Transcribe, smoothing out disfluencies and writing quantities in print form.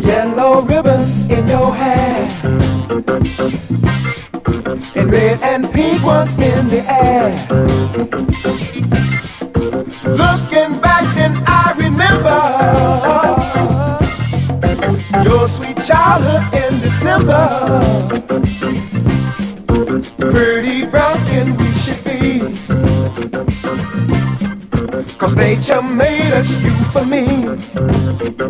Yellow ribbons in your hair, and red and pink ones in the air. Looking back then I remember your sweet childhood in December. Pretty brown skin we should be, 'cause nature made us you for me.